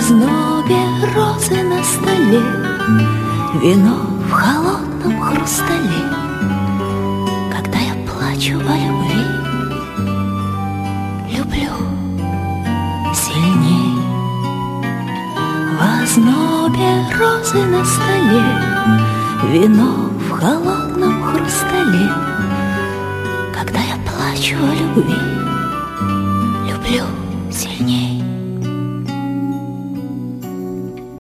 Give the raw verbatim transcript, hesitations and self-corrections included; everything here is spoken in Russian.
ознобе розы на столе, вино в холодном хрустале. Когда я плачу во любви, люблю сильней. В ознобе розы на столе, вино в холодном хрустале. Когда я плачу о любви,